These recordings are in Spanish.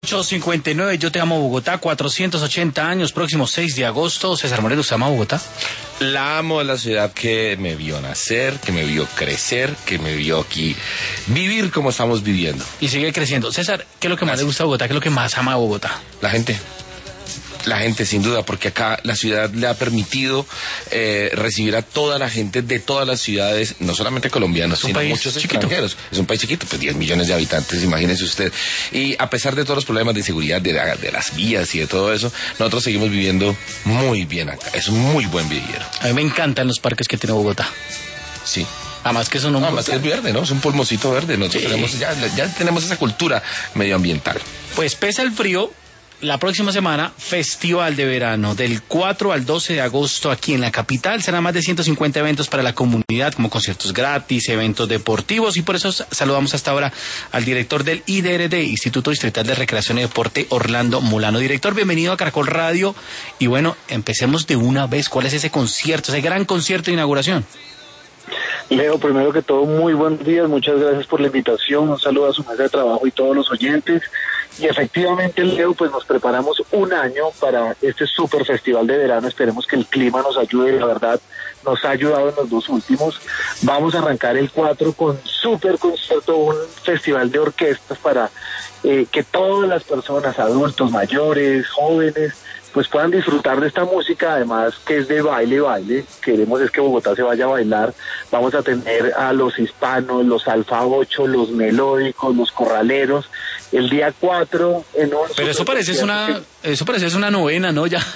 8:59, yo te amo Bogotá, 480 años, próximo 6 de agosto. César Moreno, ¿usted ama Bogotá? La amo, la ciudad que me vio nacer, que me vio crecer, que me vio aquí vivir como estamos viviendo. Y sigue creciendo. César, ¿qué es lo que más le gusta a Bogotá? ¿Qué es lo que más ama a Bogotá? La gente, sin duda, porque acá la ciudad le ha permitido recibir a toda la gente de todas las ciudades, no solamente colombianos, sino muchos chiquito. extranjeros. Es un país chiquito, pues 10 millones de habitantes, imagínese usted. Y a pesar de todos los problemas de seguridad, de las vías y de todo eso, nosotros seguimos viviendo muy bien acá. Es un muy buen vivir. A mí me encantan los parques que tiene Bogotá. Sí. Además que son Además que es verde, ¿no? Es un pulmoncito verde. Nosotros sí. ya tenemos esa cultura medioambiental. Pues pese al frío, la próxima semana, Festival de Verano, del 4 al 12 de agosto aquí en la capital. Serán más de 150 eventos para la comunidad, como conciertos gratis, eventos deportivos, y por eso saludamos hasta ahora al director del IDRD, Instituto Distrital de Recreación y Deporte, Orlando Molano. Director, bienvenido a Caracol Radio. Y bueno, empecemos de una vez. ¿Cuál es ese concierto, ese gran concierto de inauguración? Leo, primero que todo, muy buenos días, muchas gracias por la invitación, un saludo a su mesa de trabajo y todos los oyentes. Y efectivamente, Leo, pues nos preparamos un año para este super festival de verano. Esperemos que el clima nos ayude, la verdad nos ha ayudado en los dos últimos. Vamos a arrancar el 4 con super concierto, un festival de orquestas para que todas las personas, adultos, mayores, jóvenes, pues puedan disfrutar de esta música, además que es de baile. Queremos es que Bogotá se vaya a bailar. Vamos a tener a los hispanos, los alfa 8, los melódicos, los corraleros, el día 4 en un... Pero eso parece una novena, ¿no? Ya.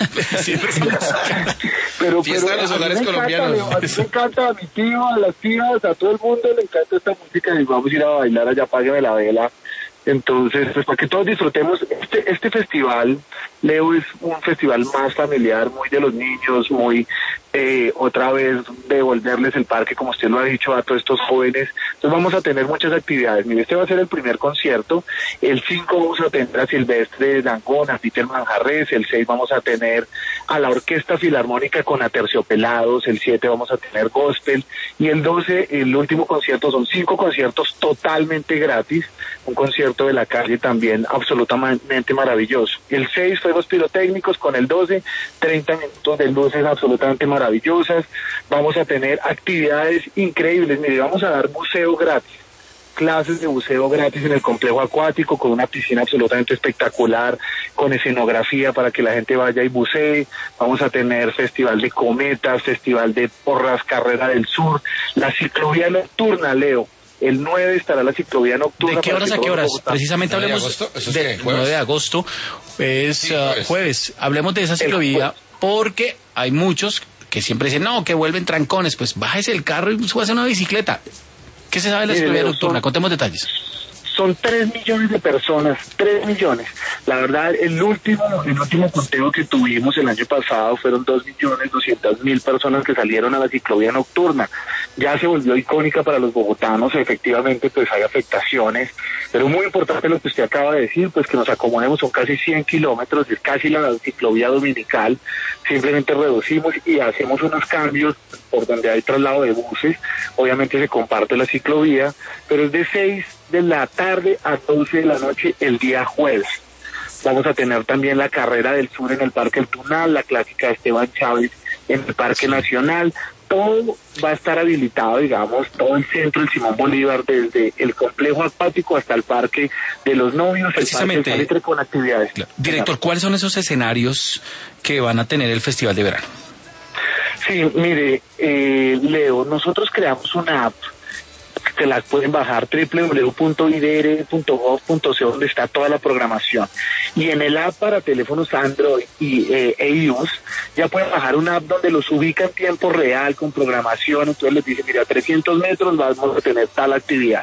pero Fiesta de los hogares colombianos. A mí me encanta, a mi tío, a las tías, a todo el mundo le encanta esta música y vamos a ir a bailar allá, págueme la vela. Entonces, pues para que todos disfrutemos este festival, Leo, es un festival más familiar, muy de los niños, muy otra vez devolverles el parque, como usted lo ha dicho, a todos estos jóvenes. Entonces vamos a tener muchas actividades. Mire, este va a ser el primer concierto. El 5 vamos a tener a Silvestre Dangond, a Peter Manjarrés. El 6 vamos a tener a la Orquesta Filarmónica con Aterciopelados. El 7 vamos a tener gospel. Y el 12, el último concierto, son 5 conciertos totalmente gratis. Un concierto de la calle también absolutamente maravilloso. El 6, fuegos pirotécnicos. Con el 12, 30 minutos de luces absolutamente maravillosas. Vamos a tener actividades increíbles. Mire, vamos a dar buceo gratis, clases de buceo gratis en el complejo acuático, con una piscina absolutamente espectacular, con escenografía para que la gente vaya y bucee. Vamos a tener festival de cometas, festival de porras, carrera del sur, la ciclovía nocturna, Leo. El 9 estará la ciclovía nocturna. ¿De qué horas a qué horas? Precisamente hablemos del 9 de agosto, es jueves. Hablemos de esa ciclovía porque hay muchos que siempre dicen, no, que vuelven trancones. Pues bájese el carro y súbase a una bicicleta. ¿Qué se sabe de la ciclovía nocturna? Contemos detalles. Son 3 millones de personas, 3 millones. La verdad, el último conteo que tuvimos el año pasado fueron 2.200.000 personas que salieron a la ciclovía nocturna. Ya se volvió icónica para los bogotanos, efectivamente pues hay afectaciones, pero muy importante lo que usted acaba de decir, pues que nos acomodemos, son casi 100 kilómetros, es casi la ciclovía dominical, simplemente reducimos y hacemos unos cambios por donde hay traslado de buses, obviamente se comparte la ciclovía, pero es de 6 de la tarde a 12 de la noche el día jueves. Vamos a tener también la carrera del sur en el Parque El Tunal, la clásica de Esteban Chávez en el Parque Nacional. Todo va a estar habilitado, digamos, todo el centro del Simón Bolívar, desde el complejo acuático hasta el Parque de los Novios, el Parque del Salitre, con actividades. Claro. Director, ¿cuáles son esos escenarios que van a tener el Festival de Verano? Sí, mire, Leo, nosotros creamos una app, se las pueden bajar, www.idr.gov.co, donde está toda la programación. Y en el app para teléfonos Android y iOS, ya pueden bajar una app donde los ubica en tiempo real, con programación. Entonces les dice, mira, a 300 metros vamos a tener tal actividad.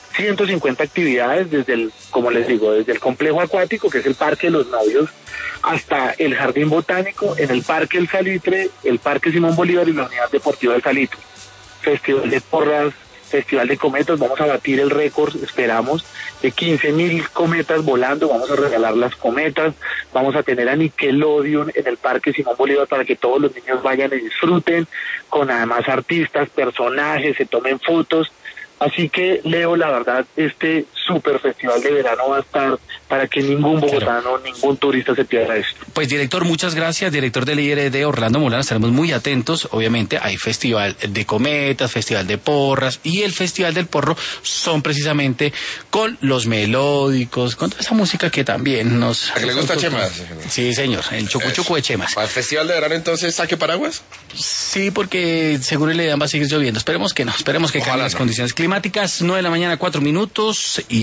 150 actividades como les digo, desde el complejo acuático, que es el Parque de los Novios, hasta el Jardín Botánico, en el Parque El Salitre, el Parque Simón Bolívar y la Unidad Deportiva del Salitre. Festival de porras, festival de cometas, vamos a batir el récord, esperamos, de 15.000 cometas volando, vamos a regalar las cometas, vamos a tener a Nickelodeon en el Parque Simón Bolívar para que todos los niños vayan y disfruten, con además artistas, personajes, se tomen fotos. Así que, Leo, la verdad, este super festival de verano va a estar para que ningún bogotano, ningún turista se pierda esto. Pues, director, muchas gracias. Director del IRD, Orlando Molano, estaremos muy atentos. Obviamente hay festival de cometas, festival de porras, y el festival del porro son precisamente con los melódicos, con toda esa música que también nos... ¿A que le gusta Chemas? Sí, señor, el chucu de Chemas. ¿Para el festival de verano entonces saque paraguas? Sí, porque seguro le va a seguir lloviendo. Esperemos que no, esperemos que cambien las condiciones climáticas. 9 de la mañana, 4 minutos. Y